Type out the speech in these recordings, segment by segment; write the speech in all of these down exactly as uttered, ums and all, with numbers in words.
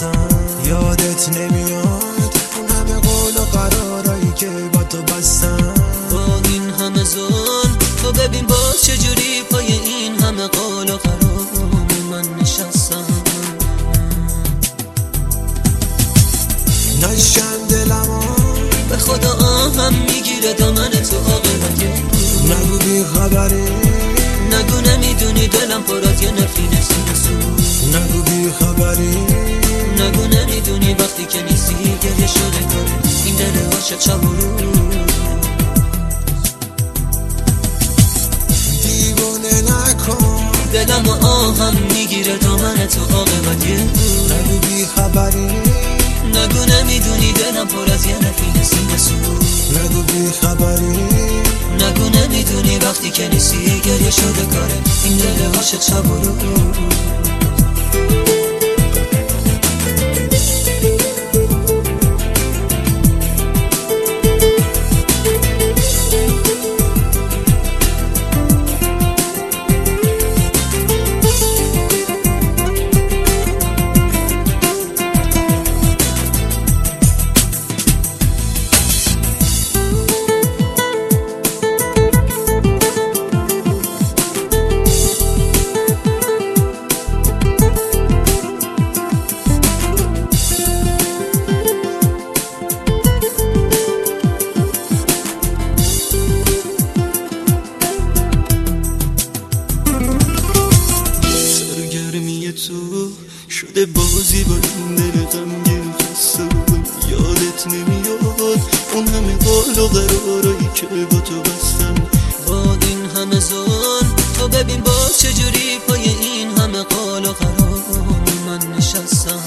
هستم. یادت نمیاد اون همه قول و قرارایی که با تو بستم. با این همه ظلم تو ببین باز چجوری پای این همه قول و قرار من نشستم. نشکن دلمو به خدا آهم میگیره دامن تو عاقبت. نگو بی خبری، نگو نمیدونی دلم پر از یه نفرین سو. نگو بی خبری، نگو نمیدونی وقتی که نیستی گریه شده کاره این دل عاشق شب و روز. دیوونه نکن دلم و آهم میگیره دامن تو عاقبت. نگو بی خبری، نگو نمیدونی دلم پر از یه نفرین سو. نگو بی خبری، نگو نمیدونی وقتی که نیستی گریه شده کاره این دل عاشق شب و روز. تو شده بازی با این دل غمگین خسته. یادت نمیاد اون همه قول و قرارایی که با تو بستم. با این همه ظلم تو ببین باز چجوری پای این همه قول و قرار من نشستم.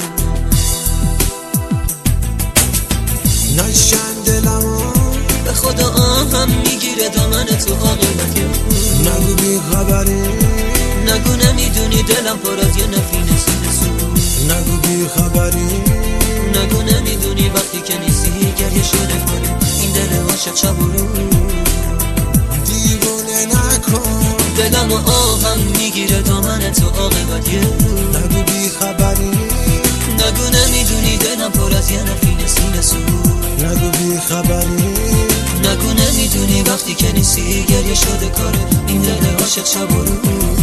نشکن دلمو به خدا آهم میگیره دامن تو عاقبت. نگو بی خبری، نگو نمیدونی دلم پر از یه نفرین سو. نگو بی خبری، نگو نمیدونی وقتی که نیستی گریه شده کنه این دل عاشق شب و روز. دیوونه نکن دلم و آهم میگیره دامن تو عاقبت. نگو بی خبری، نگو نمیدونی دلم پر از یه نفرین سو. نگو بی خبری، نگو نمیدونی وقتی که نیستی گریه شده کاره این دل عاشق شب و روز.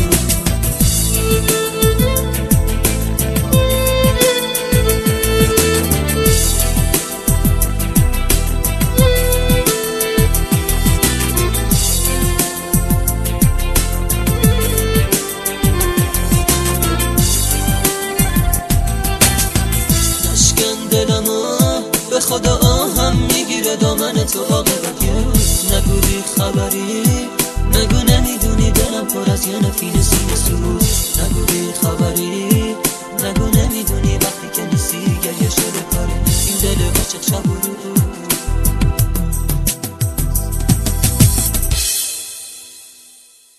نشکن دلمو به خدا آهم میگیره دامن تو عاقبت. نگو بی خبری، نگو نمیدونی دلم پر از یه نفرین سو. نگو بی خبری،